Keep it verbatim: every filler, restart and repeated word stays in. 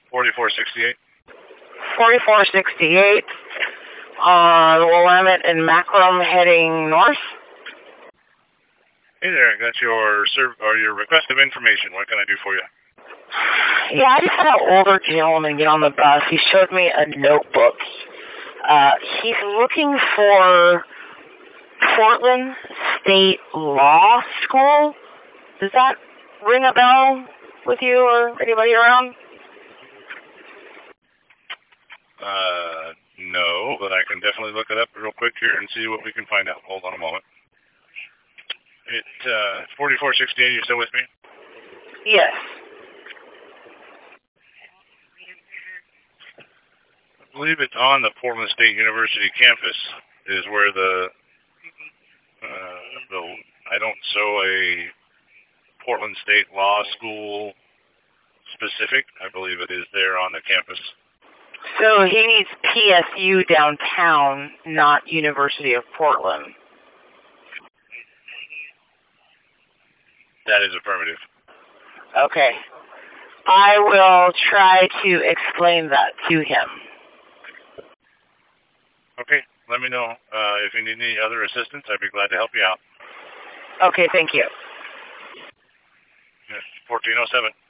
forty-four sixty-eight. forty-four sixty-eight on Willamette and Macklem heading north. Hey there, got your serv or your request of information. What can I do for you? Yeah, I just had an older gentleman get on the bus. He showed me a notebook. Uh, he's looking for Portland State Law School. Does that ring a bell with you or anybody around? Uh, no, but I can definitely look it up real quick here and see what we can find out. Hold on a moment. It, uh, forty-four sixty-eight, you still with me? Yes. I believe it's on the Portland State University campus is where the, uh, the, I don't show a Portland State Law School specific. I believe it is there on the campus. So he needs P S U downtown, not University of Portland. That is affirmative. Okay. I will try to explain that to him. Okay, let me know uh, if you need any other assistance. I'd be glad to help you out. Okay, thank you. fourteen oh seven.